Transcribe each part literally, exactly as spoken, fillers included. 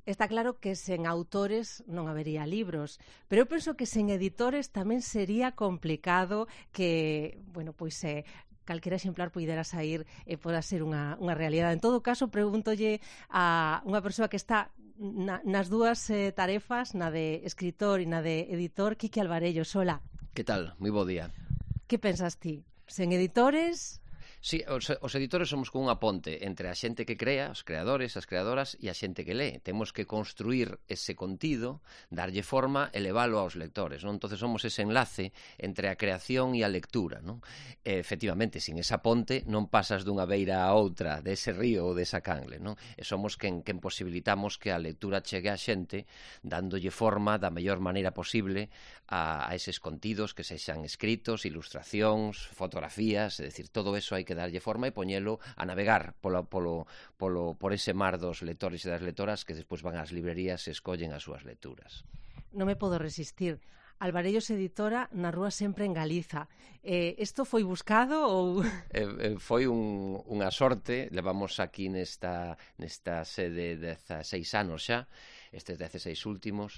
Está claro que sen autores non habería libros, pero eu penso que sen editores tamén sería complicado que, bueno, pois eh, calquera exemplar poidera sair e poda ser unha, unha realidade. En todo caso, pregúntolle a unha persoa que está na, nas dúas eh, tarefas, na de escritor e na de editor, Quique Alvarello. Sola. Que tal? Moi bo día. Que pensas ti? Sen editores... Sí, os, os editores somos como unha ponte entre a xente que crea, os creadores, as creadoras, e a xente que lee. Temos que construir ese contido, darlle forma e leválo aos lectores, non? Entonces somos ese enlace entre a creación e a lectura, non? E, efectivamente, sin esa ponte non pasas dunha beira a outra, dese río ou desa canle, non? E somos quen, quen posibilitamos que a lectura chegue a xente dándolle forma da mellor maneira posible a, a eses contidos que sexan escritos, ilustracións, fotografías, é dicir, todo eso hai que darlle forma e poñelo a navegar polo, polo, polo, por ese mar dos lectores e das lectoras que despois van ás librerías e escollen as súas lecturas. Non me podo resistir. Alvarellos Editora na rúa sempre en Galiza. Eh, isto foi buscado ou...? Eh, eh, foi un, unha sorte, levamos aquí nesta, nesta sede dezaseis anos xa, estes dezaseis últimos,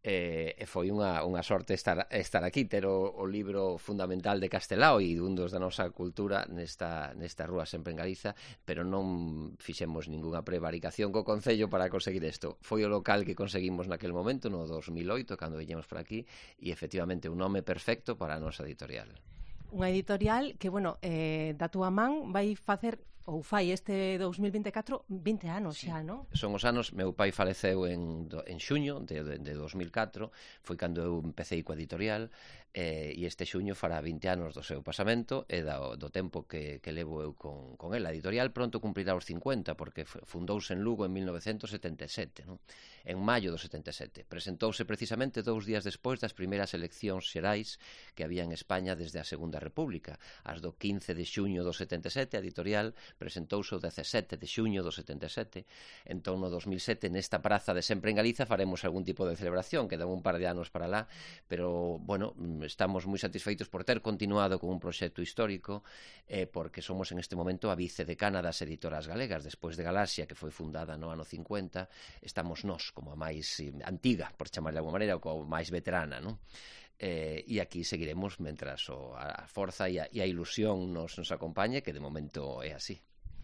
e, e foi unha, unha sorte estar, estar aquí, ter o, o libro fundamental de Castelao e un dos da nosa cultura nesta, nesta rúa sempre en Galiza, pero non fixemos ningunha prevaricación co Concello para conseguir isto. Foi o local que conseguimos naquel momento, no dos mil oito, cando viñemos por aquí, e efectivamente un nome perfecto para a nosa editorial. Unha editorial que, bueno, eh, da túa man vai facer ou fai este dos mil vinte e catro vinte anos xa, non? Son os anos, meu pai faleceu en, en xuño de, de, de dos mil catro, foi cando eu empecé coa editorial, eh, e este xuño fará vinte anos do seu pasamento e do, do tempo que, que levo eu con, con el. A editorial pronto cumplirá os cincuenta, porque fundouse en Lugo en mil novecentos setenta e sete, non? En maio do setenta e sete. Presentouse precisamente dous días despois das primeiras eleccións xerais que había en España desde a Segunda República. As do quince de xuño do setenta e sete, a editorial presentouse o dezasete de xuño do setenta e sete. Entón, no dos mil sete, nesta praza de sempre en Galiza, faremos algún tipo de celebración, quedan un par de anos para lá, pero, bueno, estamos moi satisfeitos por ter continuado con un proxecto histórico, eh, porque somos en este momento a vicedecana das editoras galegas. Despois de Galaxia, que foi fundada no ano cincuenta, estamos nós, como a máis eh, antiga, por chamar de alguma maneira, ou como máis veterana, non? Eh, e aquí seguiremos mentras o, a forza e a, e a ilusión nos, nos acompañe, que de momento é así.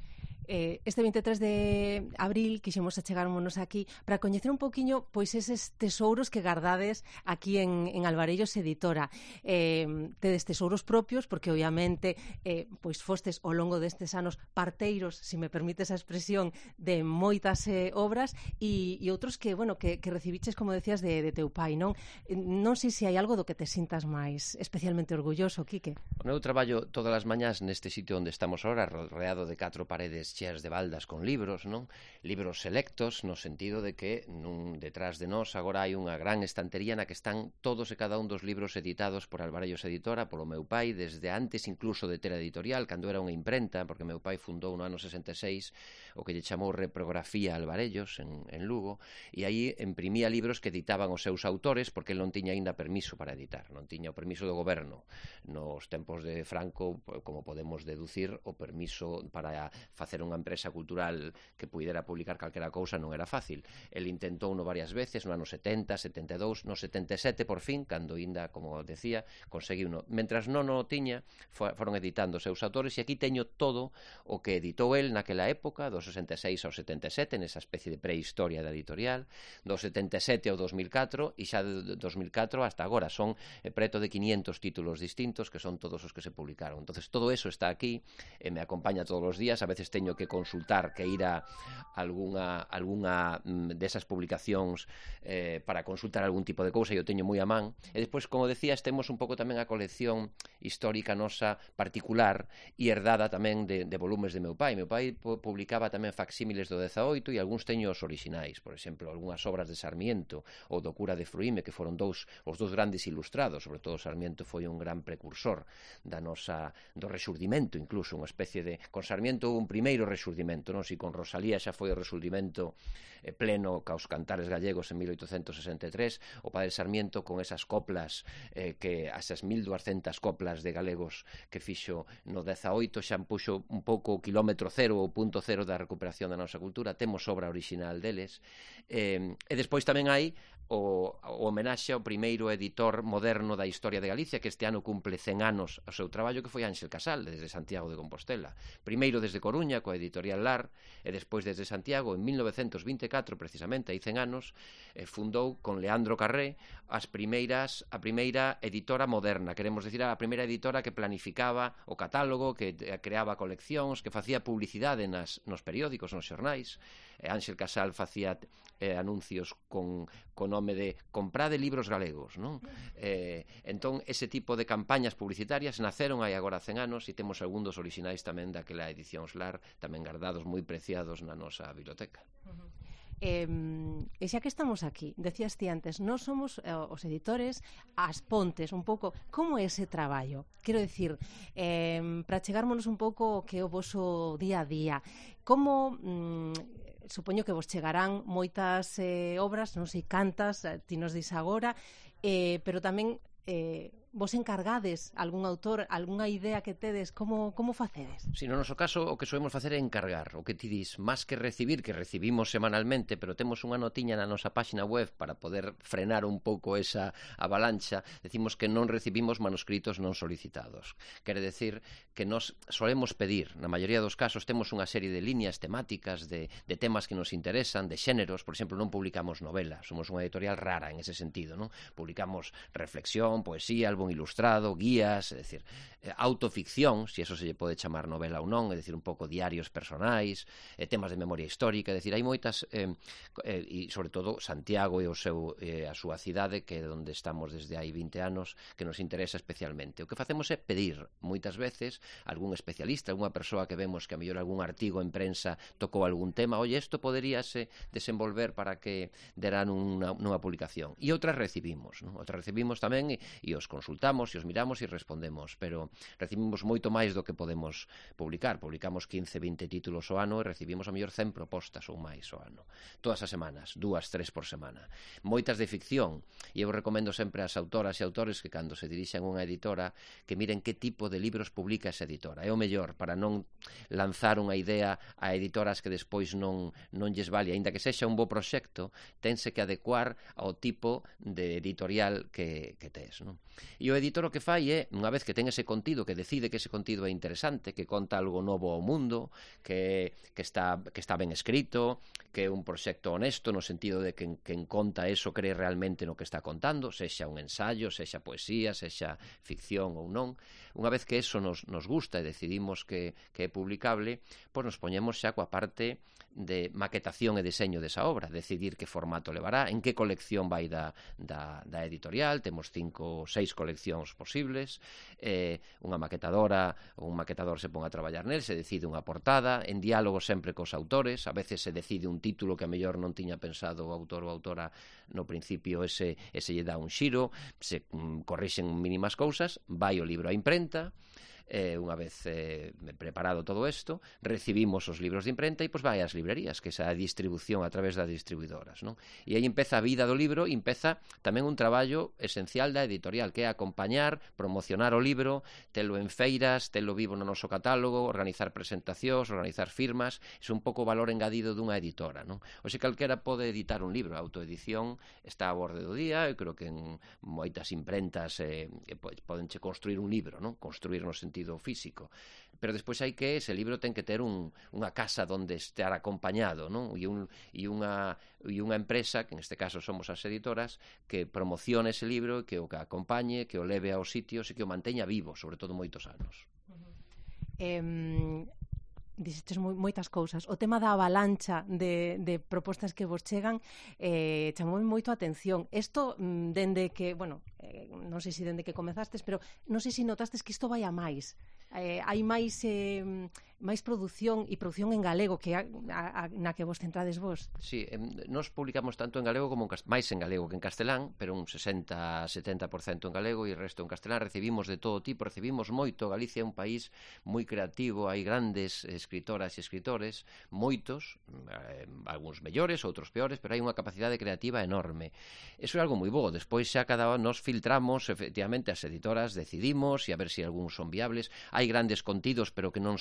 Eh, este vinte e tres de abril quixemos achegarmonos aquí para coñecer un poquinho pois eses tesouros que gardades aquí en, en Alvarellos Editora. Eh, tedes tesouros propios porque obviamente eh, pois fostes ao longo destes anos parteiros, se me permites a expresión, de moitas eh, obras e, e outros que, bueno, que, que recibiches, como decías, de, de teu pai, non? Non sei se hai algo do que te sintas máis especialmente orgulloso, Quique. Eu traballo todas as mañás neste sitio onde estamos ahora, rodeado de catro paredes cheas de baldas con libros, non? Libros selectos, no sentido de que nun, detrás de nós agora hai unha gran estantería na que están todos e cada un dos libros editados por Alvarellos Editora, polo meu pai, desde antes incluso de ter a editorial, cando era unha imprenta, porque meu pai fundou no ano sesenta e seis o que lle chamou Reprografía Alvarellos en, en Lugo, e aí imprimía libros que editaban os seus autores, porque el non tiña aínda permiso para editar, non tiña o permiso do goberno. Nos tempos de Franco, como podemos deducir, o permiso para facer unha empresa cultural que puidera publicar calquera cousa non era fácil. El intentou no varias veces, no ano setenta, setenta e dous, no setenta e sete, por fin, cando ainda, como decía, conseguiu no. Mentras non o tiña, foron editando os seus autores, e aquí teño todo o que editou el naquela época, do sesenta e seis ao setenta e sete, nesa especie de prehistoria da editorial, do setenta e sete ao dos mil catro, e xa do dos mil catro hasta agora. Son eh, preto de quinientos títulos distintos, que son todos os que se publicaron. Entonces todo eso está aquí, e me acompaña todos os días. A veces teño que consultar, que ir a algunha, algunha desas publicacións eh, para consultar algún tipo de cousa, e eu teño moi a man. E despois, como decías, temos un pouco tamén a colección histórica nosa particular e herdada tamén de, de volumes de meu pai. Meu pai publicaba tamén facsímiles do dezaoito e algúns teño os orixinais, por exemplo, algunhas obras de Sarmiento ou do cura de Fruíme, que foron dous, os dous grandes ilustrados. Sobre todo Sarmiento foi un gran precursor da nosa, do rexurdimento, incluso unha especie de, con Sarmiento houve un primeiro rexurdimento, non? Si con Rosalía xa foi o rexurdimento eh, pleno caos cantares gallegos en mil oitocentos sesenta e tres, o padre Sarmiento con esas coplas eh, que esas mil duascentas coplas de galegos que fixo no dezaoito xa puxo un pouco o kilómetro cero ou punto cero da, recuperación da nosa cultura, temos obra original deles, eh, e despois tamén hai o, o homenaxe ao primeiro editor moderno da historia de Galicia, que este ano cumple cen anos ao seu traballo, que foi Ánxel Casal, desde Santiago de Compostela. Primeiro desde Coruña, coa editorial Lar, e despois desde Santiago, en mil novecentos vinte e catro, precisamente, hai cen anos, eh, fundou con Leandro Carré as primeiras, a primeira editora moderna, queremos decir, a primeira editora que planificaba o catálogo, que creaba coleccións, que facía publicidade nas, nos periódicos, nos xornais. eh, Ánxel Casal facía eh, anuncios con, con nome de comprade libros galegos, non? Eh, entón, ese tipo de campañas publicitarias naceron hai agora cen anos, e temos algún dos orixinais tamén daquela edición Lar, tamén guardados moi preciados na nosa biblioteca. Uh-huh. Eh, e xa que estamos aquí, decías ti antes, nós somos eh, os editores as pontes un pouco, como é ese traballo? Quero dicir, eh, para chegármonos un pouco o que é o voso día a día, como... Mm, supoño que vos chegarán moitas eh, obras, non sei cantas, eh, ti nos dis agora, eh, pero tamén eh, vos encargades algún autor, algunha idea que tedes, como, como facedes? Si, no noso caso, o que soemos facer é encargar, o que ti dis, máis que recibir, que recibimos semanalmente, pero temos unha notiña na nosa páxina web para poder frenar un pouco esa avalancha, decimos que non recibimos manuscritos non solicitados. Quere decir que nos solemos pedir, na maioría dos casos temos unha serie de líneas temáticas, de, de temas que nos interesan, de xéneros, por exemplo, non publicamos novela, somos unha editorial rara en ese sentido, non? Publicamos reflexión, poesía, álbum ilustrado, guías, é dicir, autoficción, se si eso se lle pode chamar novela ou non, é dicir, un pouco diarios personais, eh, temas de memoria histórica, é dicir, hai moitas, eh, eh, e sobre todo Santiago e o seu, eh, a súa cidade, que é onde estamos desde hai vinte anos, que nos interesa especialmente. O que facemos é pedir, moitas veces, algún especialista, algunha persoa que vemos que a mellor algún artigo en prensa tocou algún tema, oye, isto poderíase desenvolver para que deran unha, nunha publicación. E outras recibimos, non? Outras recibimos tamén e, e os consultamos e os miramos e respondemos, pero recibimos moito máis do que podemos publicar. Publicamos quince, vinte títulos ao ano e recibimos a mellor cen propostas ou máis ao ano. Todas as semanas, dúas, tres por semana. Moitas de ficción, e eu recomendo sempre ás autoras e autores que cando se dirixen a unha editora que miren que tipo de libros publica esa editora. É o mellor para non lanzar unha idea a editoras que despois non, non lles vale, aínda que sexa un bo proxecto, tense que adecuar ao tipo de editorial que, que tes, non? E o editor o que fai é, unha vez que ten ese contido, que decide que ese contido é interesante, que conta algo novo ao mundo, que, que, está, que está ben escrito, que é un proxecto honesto no sentido de que quen conta eso cree realmente no que está contando, sexa un ensayo, sexa poesía, sexa ficción ou non. Unha vez que eso nos, nos gusta e decidimos que, que é publicable, pois nos poñemos xa coa parte de maquetación e deseño desa obra, decidir que formato levará, en que colección vai da, da, da editorial, temos cinco ou seis coleccións posibles, eh, unha maquetadora ou un maquetador se pon a traballar nel, se decide unha portada, en diálogo sempre cos autores, a veces se decide un título que a mellor non tiña pensado o autor ou autora no principio, ese, ese lle dá un xiro, se mm, corrixen mínimas cousas, vai o libro á imprenta, Eh, unha vez eh, preparado todo isto, recibimos os libros de imprenta e pois vai ás librerías, que é a distribución a través das distribuidoras, non? E aí empeza a vida do libro, e empeza tamén un traballo esencial da editorial, que é acompañar, promocionar o libro, telo en feiras, telo vivo no noso catálogo, organizar presentacións, organizar firmas, é un pouco o valor engadido dunha editora, non? O se calquera pode editar un libro, a autoedición está a borde do día, eu creo que en moitas imprentas eh, podenche construir un libro, non? Construir no sentido físico, pero despois hai que ese libro ten que ter un, unha casa onde estar acompañado, non? E, un, e, unha, e unha empresa, que neste caso somos as editoras, que promocione ese libro, que o que acompañe, que o leve aos sitios e que o manteña vivo, sobre todo moitos anos. Uh-huh. Eh... Dixeches moitas cousas. O tema da avalancha de, de propostas que vos chegan eh, chamou moito a atención. Isto, dende que, bueno, eh, non sei se dende que comezastes, pero non sei se notastes que isto vai a máis. Eh, hai máis eh, máis produción e produción en galego que a, a, a, na que vos centrades vos. Sí, eh, nos publicamos tanto en galego como en, máis en galego que en castelán, pero un sesenta a setenta por cento en galego e o resto en castelán. Recibimos de todo tipo, recibimos moito. Galicia é un país moi creativo, hai grandes escritoras e escritores, moitos, eh, algúns mellores, outros peores, pero hai unha capacidade creativa enorme. Eso é algo moi bo. Despois xa cada nos filtramos, efectivamente, as editoras decidimos e a ver se algúns son viables. Hai grandes contidos, pero que non son viables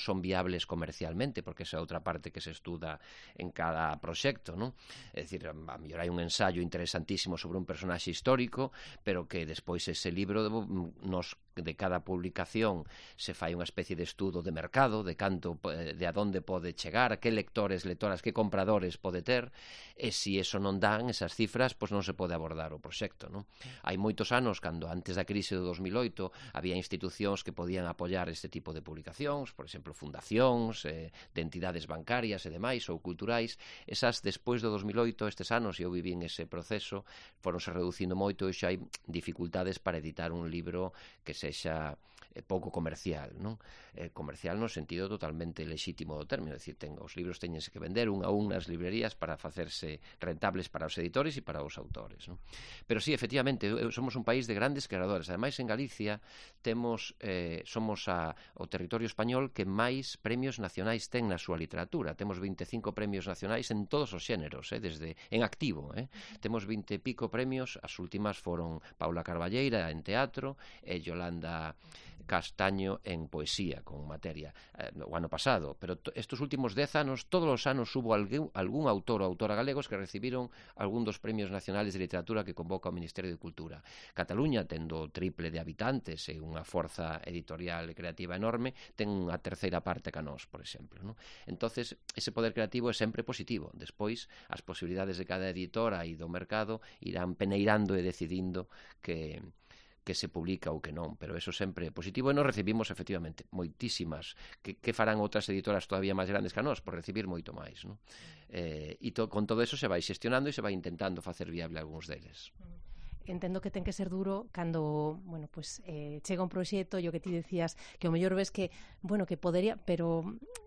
rentables comercialmente, porque esa é outra parte que se estuda en cada proxecto, non? É dicir, a mellor hai un ensaio interesantísimo sobre un personaxe histórico, pero que despois ese libro nos de cada publicación se fai unha especie de estudo de mercado, de canto, de a donde pode chegar, a que lectores, lectoras, que compradores pode ter, e se iso non dan esas cifras, pois non se pode abordar o proxecto, non? Hai moitos anos, cando antes da crise de dos mil oito, había institucións que podían apoiar este tipo de publicacións, por exemplo, fundacións, eh, de entidades bancarias e demais, ou culturais. Esas, despois do dos mil oito, estes anos, e eu viví en ese proceso, foronse reducindo moito e xa hai dificultades para editar un libro que sexa pouco comercial, non? Eh, comercial no sentido totalmente lexítimo do término, é dicir, ten, os libros teñense que vender un a un nas librerías para facerse rentables para os editores e para os autores, non? Pero sí, efectivamente, somos un país de grandes creadores. Ademais, en Galicia temos eh, somos a, o territorio español que máis premios nacionais ten na súa literatura. Temos vinte e cinco premios nacionais en todos os xéneros, eh, desde en activo, eh. Temos vinte e pico premios, as últimas foron Paula Carballeira en teatro e Yolanda Castaño en poesía con materia eh, o ano pasado, pero estes últimos dez anos, todos os anos hubo algún, algún autor ou autora galegos que recibiron algún dos premios nacionales de literatura que convoca o Ministerio de Cultura. Cataluña, tendo o triple de habitantes e unha forza editorial e creativa enorme, ten unha terceira parte ca nós, por exemplo, non? Entonces, ese poder creativo é sempre positivo. Despois, as posibilidades de cada editora e do mercado irán peneirando e decidindo que que se publica ou que non, pero eso sempre é positivo e nos recibimos efectivamente moitísimas que, que farán outras editoras todavía máis grandes que a nós por recibir moito máis, non? Eh, e to, con todo eso se vai xestionando e se vai intentando facer viable algúns deles. Entendo que ten que ser duro cando, bueno, pues eh, chega un proxecto e o que ti decías que o mellor ves que, bueno, que podería, pero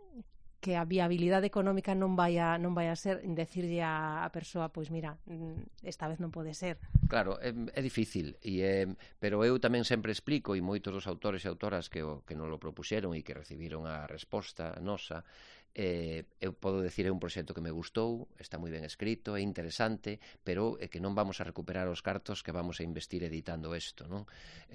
que a viabilidade económica non vai a, non vai a ser decirlle a, a persoa, pois mira, esta vez non pode ser. Claro, é, é difícil, e, é, pero eu tamén sempre explico, e moitos dos autores e autoras que, o, que non lo propuxeron e que recibiron a resposta nosa, eh, eu podo decir é un proxecto que me gustou, está moi ben escrito, é interesante, pero é que non vamos a recuperar os cartos que vamos a investir editando isto, non?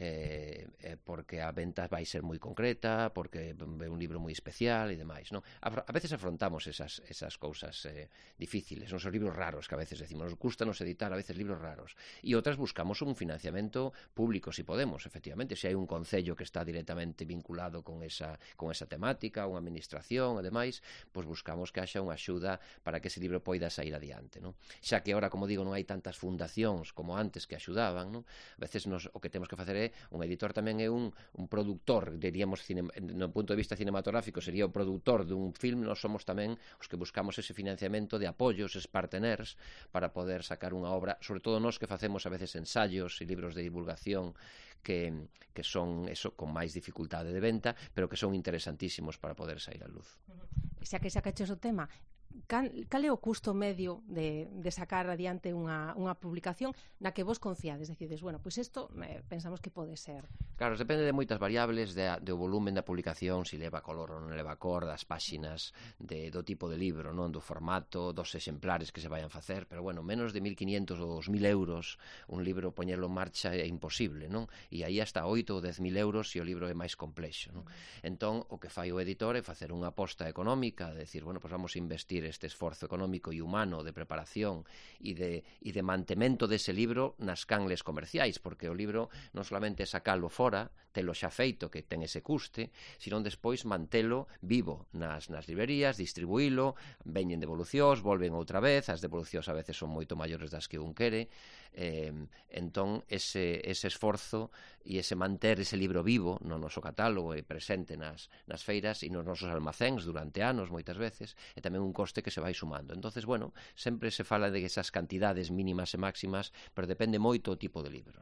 Eh, eh, porque a venta vai ser moi concreta, porque é un libro moi especial e demais, non? A, a veces afrontamos esas, esas cousas eh, difíciles, non son libros raros que a veces decimos, nos gusta nos editar a veces libros raros, e outras buscamos un financiamento público, si podemos, efectivamente, se hai un concello que está directamente vinculado con esa, con esa temática, unha administración e demais, pois buscamos que haxa unha axuda para que ese libro poida sair adiante, non? Xa que agora, como digo, non hai tantas fundacións como antes que axudaban, non? A veces nos, o que temos que facer é, un editor tamén é un, un produtor, diríamos, cine, no punto de vista cinematográfico sería o produtor dun film, nós somos tamén os que buscamos ese financiamento de apoios, es parteners, para poder sacar unha obra, sobre todo nós que facemos a veces ensaios e libros de divulgación que, que son eso con máis dificultade de venta, pero que son interesantísimos para poder sair á luz. Xa que sacaches o tema, cal, cal é o custo medio de, de sacar adiante unha, unha publicación na que vos confiades? Decides, bueno, pois pues isto eh, pensamos que pode ser. Claro, depende de moitas variables, de, de o volumen da publicación, se leva color ou non leva cor, das páxinas, de, do tipo de libro, non, do formato, dos exemplares que se vayan facer, pero bueno, menos de mil quinientos ou dos mil euros un libro poñerlo en marcha é imposible, non? E aí hasta oito ou dez mil euros se o libro é máis complexo, non? Entón, o que fai o editor é facer unha aposta económica, de decir, bueno, pues vamos a investir este esforzo económico e humano de preparación e de, e de mantemento dese libro nas canles comerciais, porque o libro non solamente é sacalo fora, telo xa feito, que ten ese custe, sino despois mantelo vivo nas, nas librerías, distribuílo, veñen devolucións, volven outra vez, as devolucións a veces son moito maiores das que un quere, eh, entón ese, ese esforzo e ese manter ese libro vivo no noso catálogo e presente nas, nas feiras e nos nosos almacéns durante anos moitas veces, é tamén un coste que se vai sumando. Entonces, bueno, sempre se fala de esas cantidades mínimas e máximas, pero depende moito o tipo de libro.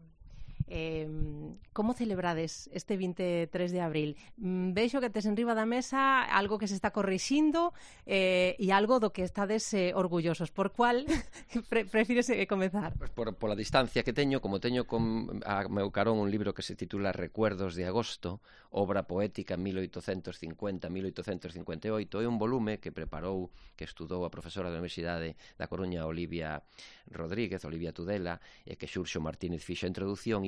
Eh, como celebrades este vinte e tres de abril? Mm, vexo que tes enriba da mesa algo que se está corrixindo eh, e algo do que estades eh, orgullosos. Por cual pre prefires eh, comezar? Pues por, por la distancia que teño, como teño con, a meu carón un libro que se titula Recuerdos de Agosto, obra poética mil oitocentos cincuenta a mil oitocentos cincuenta e oito, é un volume que preparou, que estudou a profesora da Universidade da Coruña, Olivia Rodríguez, Olivia Tudela, e que Xurxo Martínez fixo a introdución, e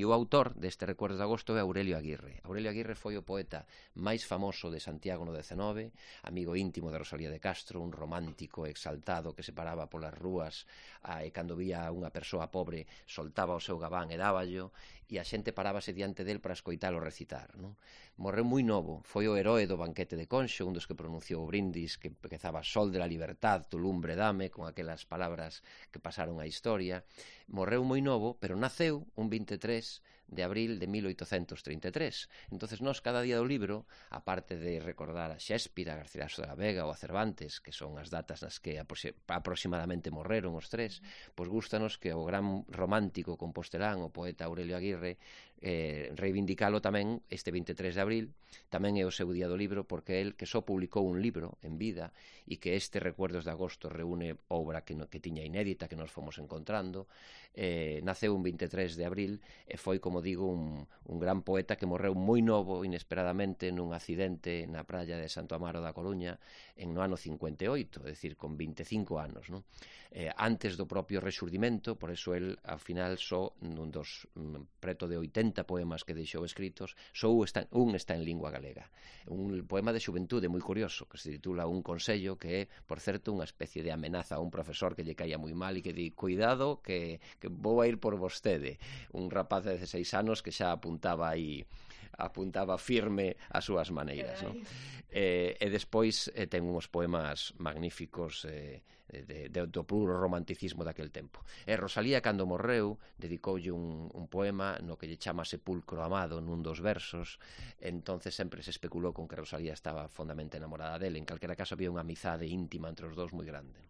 o autor deste Recuerdos de Agosto é Aurelio Aguirre. Aurelio Aguirre foi o poeta máis famoso de Santiago no dezenove, amigo íntimo de Rosalía de Castro, un romántico exaltado que se paraba polas rúas a, e cando vía unha persoa pobre soltaba o seu gabán e dáballo, e a xente parábase diante del para escoitalo recitar, non? Morreu moi novo, foi o heroe do banquete de Conxo, un dos que pronunciou o brindis que empezaba Sol de la Libertad, tu lumbre dame, con aquelas palabras que pasaron a historia. Morreu moi novo, pero naceu un vinte e tres de abril de mil oitocentos trinta e tres. Entonces nós cada día do libro, aparte de recordar a Shakespeare, a Garcilaso de la Vega ou a Cervantes, que son as datas nas que aproximadamente morreron os tres, pois gústanos que o gran romántico compostelán, o poeta Aurelio Aguirre, eh, reivindicalo tamén este vinte e tres de abril, tamén é o seu día do libro, porque el que só publicou un libro en vida e que este Recuerdos de Agosto reúne obra que, no, que tiña inédita, que nos fomos encontrando, eh, naceu un vinte e tres de abril e foi, como digo, un, un gran poeta que morreu moi novo, inesperadamente, nun accidente na praia de Santo Amaro da Coruña en no ano cincuenta e oito, é dicir, con vinte e cinco anos, non? Eh, antes do propio Rexurdimento, por eso el, ao final, só nun dos mm, preto de oitenta poemas que deixou escritos, só un está, un está en lingua galega. Un poema de xuventude moi curioso, que se titula Un consello, que é, por certo, unha especie de amenaza a un profesor que lle caía moi mal e que di, cuidado, que, que vou a ir por vostede. Un rapaz de dezaseis anos que xa apuntaba aí apuntaba firme as súas maneiras, non? Eh, e despois eh, ten uns poemas magníficos eh, de, de, do puro romanticismo daquel tempo. E Rosalía, cando morreu, dedicoulle un, un poema no que lle chama Sepulcro Amado nun dos versos. Entonces sempre se especulou con que Rosalía estaba fondamente enamorada dele. En calquera caso había unha amizade íntima entre os dous moi grande.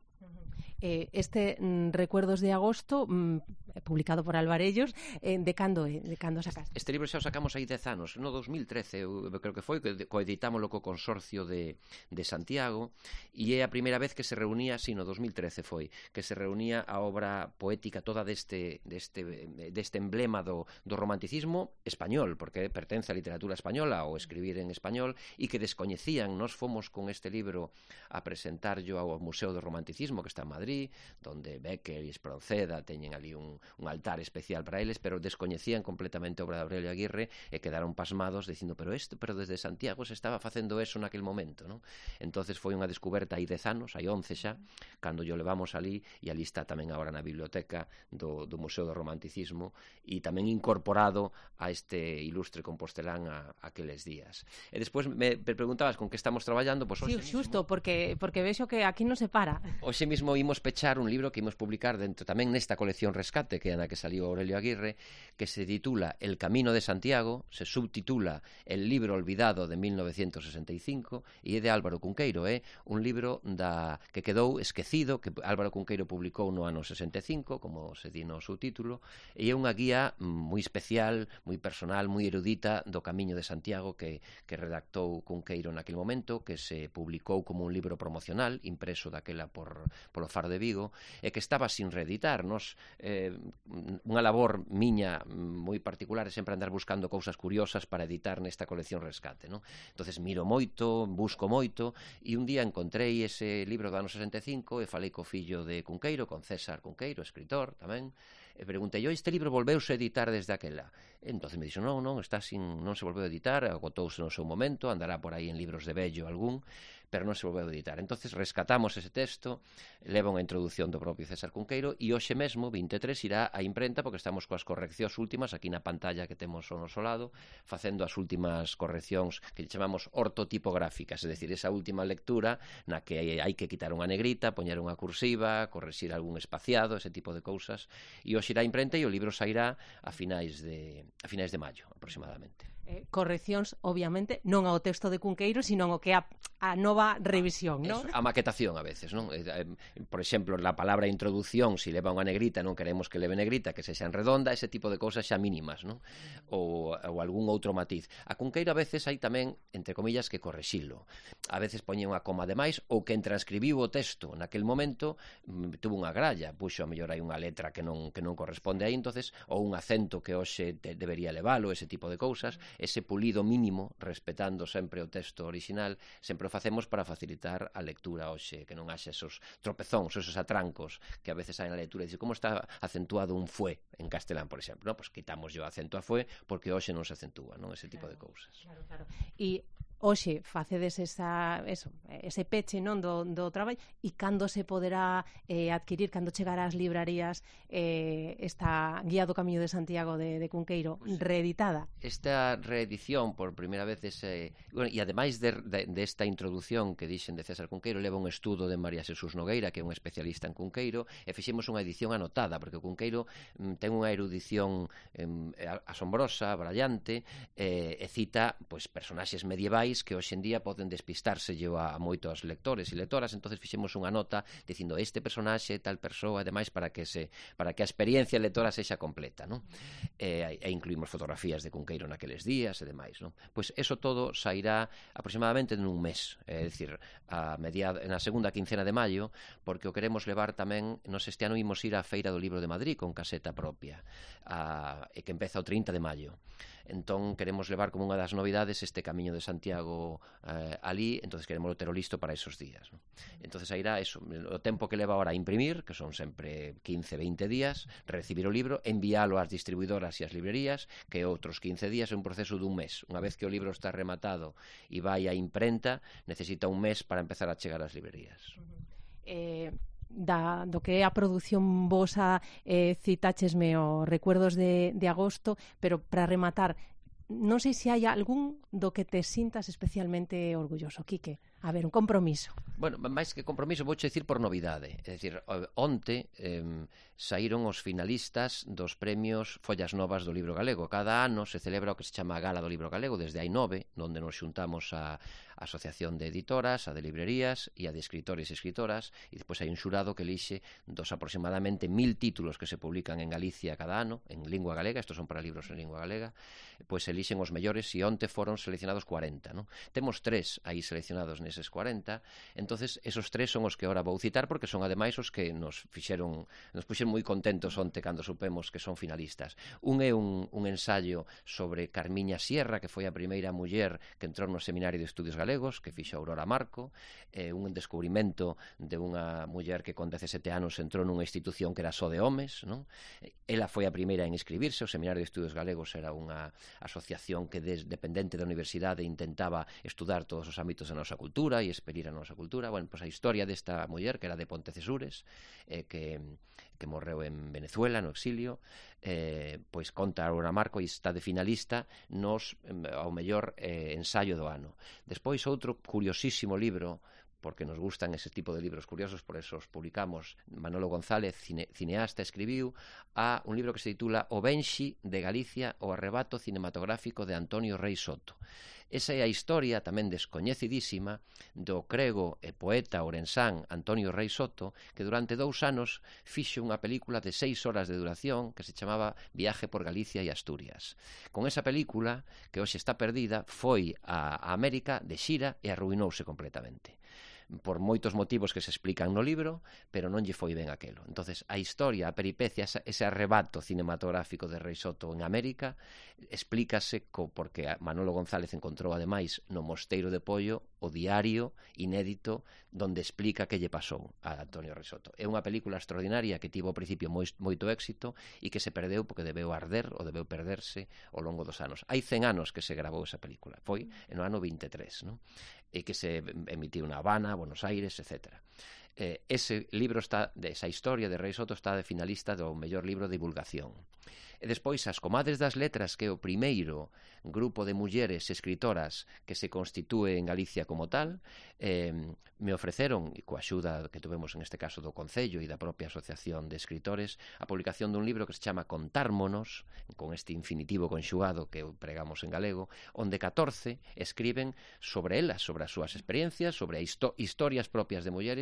Eh, este mm, Recuerdos de Agosto, mm, publicado por Alvarellos, eh, de cando é? De cando sacaste? Este libro xa o sacamos aí dez anos, no dos mil trece, eu creo que foi, que coeditámoslo co Consorcio de, de Santiago, e é a primeira vez que se reunía, si, no dos mil trece foi, que se reunía a obra poética toda deste, deste, deste emblema do, do romanticismo español, porque pertence á literatura española, ou escribir en español, e que descoñecían. Nos fomos con este libro a presentarlo ao Museo do Romanticismo, que está en Madrid, donde Becker e Espronceda teñen ali un, un altar especial para eles, pero descoñecían completamente a obra de Aurelio Aguirre e quedaron pasmados dicindo, pero isto, pero desde Santiago se estaba facendo eso naquel momento, non? Entonces foi unha descoberta hai dez anos, hai once xa, cando yo levamos ali, e ali está tamén agora na biblioteca do, do Museo do Romanticismo, e tamén incorporado a este ilustre compostelán a, a aqueles días. E despois me preguntabas con que estamos traballando, pois sí, xusto, porque, porque vexo que aquí non se para. Hoxe mismo imos pechar un libro que imos publicar dentro tamén nesta colección Rescate, que é na que salió Aurelio Aguirre, que se titula El Camino de Santiago, se subtitula El libro olvidado de mil novecientos sesenta e cinco, e é de Álvaro Cunqueiro, é un libro da que quedou esquecido, que Álvaro Cunqueiro publicou no ano sesenta e cinco, como se di no subtítulo, e é unha guía moi especial, moi personal, moi erudita do Camiño de Santiago que, que redactou Cunqueiro naquele momento, que se publicou como un libro promocional, impreso daquela por, polo Faro de Vigo, e que estaba sin reeditar. Nos, eh, unha labor miña moi particular é sempre andar buscando cousas curiosas para editar nesta colección Rescate, non? Entonces miro moito, busco moito, e un día encontrei ese libro do ano sesenta e cinco e falei co fillo de Cunqueiro, con César Cunqueiro, escritor tamén, e preguntei, yo, este libro volveuse a editar desde aquela? E entonces me dixo, non, non, está sin, non se volveu a editar, agotouse no seu momento, andará por aí en libros de vello algún, pero non se volveu a editar. Entonces rescatamos ese texto, leva unha introdución do propio César Cunqueiro, e hoxe mesmo, vinte e tres, irá á imprenta, porque estamos coas correccións últimas aquí na pantalla que temos ao noso lado, facendo as últimas correccións que chamamos ortotipográficas, é dicir, esa última lectura na que hai que quitar unha negrita, poñer unha cursiva, correxir algún espaciado, ese tipo de cousas, e hoxe irá á imprenta e o libro sairá a finais de, a finais de maio, aproximadamente. Eh, correccións, obviamente, non ao texto de Cunqueiro, sino ao que a, a nova revisión, non? A maquetación a veces, non? Por exemplo, la palabra introducción, si leva unha negrita, non queremos que leve negrita, que se xa en redonda, ese tipo de cousas xa mínimas, non? Ou, ou algún outro matiz. A Cunqueiro a veces hai tamén, entre comillas, que correxilo. A veces poñe unha coma de máis, ou que transcribiu o texto naquel momento, tuvo unha gralla, puxo a mellor hai unha letra que non, que non corresponde aí, entonces, ou un acento que hoxe te, debería levalo, ese tipo de cousas. ese pulido mínimo, respetando sempre o texto original, sempre o facemos para facilitar a lectura hoxe, que non haxa esos tropezóns, esos atrancos que a veces hai na lectura. Dice, como está acentuado un fue en castelán, por exemplo, no? Pues quitamos yo acento a fue porque hoxe non se acentúa, non? Ese tipo claro, de cousas. Claro, claro. E hoxe facedes esa, eso, ese peche, non, do, do traballo, e cando se poderá eh, adquirir, cando chegará ás librarías eh, esta Guía do Camiño de Santiago de, de Cunqueiro, pues, reeditada? Esta reedición, por primeira vez, ese, bueno, e ademais de, de, de esta introducción que dixen de César Cunqueiro, leva un estudo de María Xesús Nogueira, que é un especialista en Cunqueiro, e fixemos unha edición anotada, porque o Cunqueiro mm, ten unha erudición eh, asombrosa, brillante, eh, e cita pois, personaxes medievais que hoxe en día poden despistarse a, a moitos lectores e lectoras. Entonces fixemos unha nota dicindo este personaxe, tal persoa, ademais para que se para que a experiencia lectora sexa completa, non? E, e incluímos fotografías de Cunqueiro naqueles días e demais, non? Pois eso todo sairá aproximadamente nun mes, é dicir, a mediado, na segunda quincena de maio, porque o queremos levar tamén, nos este ano imos ir á Feira do Libro de Madrid con caseta propia, a, e que empeza o trinta de maio. Entón queremos levar como unha das novidades este Camiño de Santiago eh, ali, entonces queremos ter o listo para esos días, ¿no? Entonces aí irá eso, o tempo que leva ahora a imprimir, que son sempre quince, veinte días, recibir o libro, enviálo ás distribuidoras e ás librerías, que outros quince días é un proceso dun mes. Unha vez que o libro está rematado e vai á imprenta, necesita un mes para empezar a chegar ás librerías. Eh... Da, do que é a produción vosa, eh, citáchesme os recuerdos de, de agosto, pero para rematar, non sei se hai algún do que te sintas especialmente orgulloso, Quique. A ver, un compromiso. Bueno, máis que compromiso, vou dicir por novidade. É dicir, onte eh, saíron os finalistas dos premios Follas Novas do Libro Galego. Cada ano se celebra o que se chama a Gala do Libro Galego, desde hai nove, onde nos xuntamos a Asociación de Editoras, a de Librerías e a de Escritores e Escritoras, e despois hai un xurado que elixe dos aproximadamente mil títulos que se publican en Galicia cada ano, en lingua galega, estos son para libros en lingua galega, pois elixen os mellores, e onte foron seleccionados cuarenta, non? Temos tres aí seleccionados neses cuarenta, entonces esos tres son os que ahora vou citar, porque son ademais os que nos fixeron, nos puxeron moi contentos onte cando supemos que son finalistas. Un é un, un ensayo sobre Carmiña Sierra, que foi a primeira muller que entrou no Seminario de Estudios Galegos, que fixo Aurora Marco, eh, un descubrimento de unha muller que con dezasete anos entrou nunha institución que era só de homes, non? Ela foi a primeira en inscribirse, o Seminario de Estudios Galegos era unha asociación que des, dependente da universidade intentaba estudar todos os ámbitos da nosa cultura e experir a nosa cultura. Bueno, pois a historia desta muller, que era de Pontecesures, eh, que, que morreu en Venezuela, no exilio, eh, pois conta Aurora Marco e está de finalista nos, ao mellor eh, ensayo do ano. Despois outro curiosísimo libro, porque nos gustan ese tipo de libros curiosos, por eso os publicamos. Manolo González, cine, cineasta, escribiu a un libro que se titula O Benxi de Galicia, o arrebato cinematográfico de Antonio Rei Soto. Esa é a historia tamén descoñecidísima do crego e poeta orensán Antonio Rei Soto, que durante dous anos fixo unha película de seis horas de duración que se chamaba Viaje por Galicia e Asturias. Con esa película, que hoxe está perdida, foi a América de xira e arruinouse completamente, por moitos motivos que se explican no libro, pero non lle foi ben aquelo. Entonces, a historia, a peripecia, ese arrebato cinematográfico de Rei Soto en América, explícase co, porque Manolo González encontrou, ademais, no Mosteiro de Pollo, o diario inédito donde explica que lle pasou a Antonio Rei Soto. É unha película extraordinaria que tivo ao principio moi, moito éxito e que se perdeu porque debeu arder ou debeu perderse ao longo dos anos. Hai cen anos que se grabou esa película. Foi no ano vinte e tres, non? E que se emitiu na Habana, Buenos Aires, etcétera. Eh, ese libro está, de esa historia de Rei Soto está de finalista do mellor libro de divulgación. E despois as Comadres das Letras, que é o primeiro grupo de mulleres escritoras que se constitúe en Galicia como tal, eh, me ofreceron, e coa axuda que tuvemos en este caso do Concello e da propia Asociación de Escritores, a publicación dun libro que se chama Contármonos, con este infinitivo conxugado que pregamos en galego, onde catorce escriben sobre elas, sobre as súas experiencias, sobre a histo- historias propias de mulleres, e as mulleres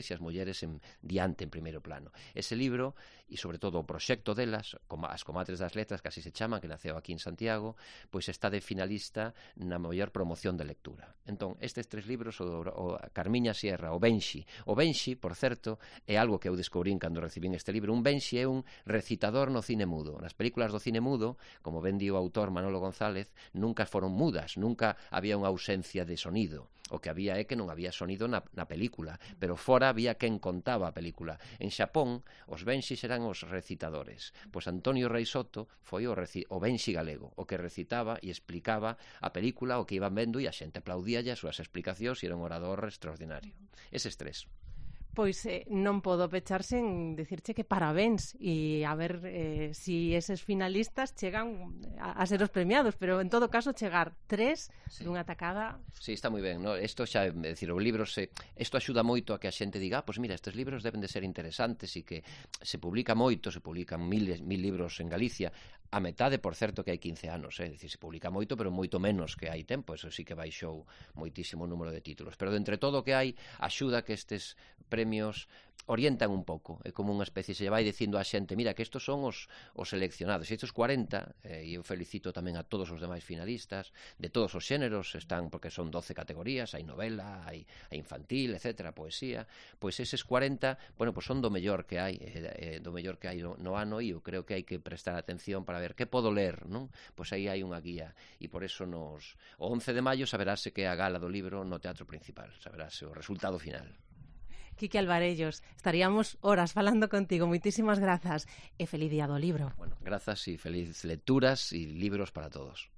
mulleres en, diante en primeiro plano. Ese libro, e sobre todo o proxecto delas, como as Comadres das Letras, que así se chama, que naceu aquí en Santiago, pois está de finalista na maior promoción de lectura. Entón, estes tres libros, o, o Carmiña Sierra, o Benxi. O Benxi, por certo, é algo que eu descubrín cando recibín este libro. Un Benxi é un recitador no cine mudo. Nas películas do cine mudo, como ben di o autor Manolo González, nunca foron mudas, nunca había unha ausencia de sonido. O que había é que non había sonido na, na película, pero fora había quen contaba a película. En Xapón, os Benxis eran os recitadores. Pois Antonio Rei Soto foi o, reci, o Benxi galego, o que recitaba e explicaba a película, o que iban vendo, e a xente aplaudíalle as súas explicacións, e era un orador extraordinario. Eses tres. Pois eh, non podo pecharse en dicirche que parabéns e a ver eh, si eses finalistas chegan a, a ser os premiados, pero en todo caso chegar tres sí. dunha tacada. Sí, está moi ben, no? Isto xa, é dicir, o libro se isto axuda moito a que a xente diga, ah, pois mira, estes libros deben de ser interesantes e que se publica moito, se publican mil, mil libros en Galicia. A metade, por certo, que hai quince anos, eh? Dicir, se publica moito, pero moito menos que hai tempo, eso sí que baixou moitísimo número de títulos. Pero de entre todo o que hai, axuda que estes premios orientan un pouco, é como unha especie, se vai dicindo a xente, mira, que estos son os, os seleccionados, e estos cuarenta, eh, e eu felicito tamén a todos os demais finalistas, de todos os xéneros, están, porque son doce categorías, hai novela, hai, hai infantil, etcétera, poesía, pois eses cuarenta, bueno, pois son do mellor que hai, eh, do mellor que hai no, no ano, e eu creo que hai que prestar atención para ver que podo ler, non? Pois aí hai unha guía, e por eso nos, o once de maio saberase que é a gala do libro no Teatro Principal, saberase o resultado final. Quique Alvarellos, estaríamos horas falando contigo. Moitísimas grazas e feliz día do libro. Bueno, grazas e feliz lecturas e libros para todos.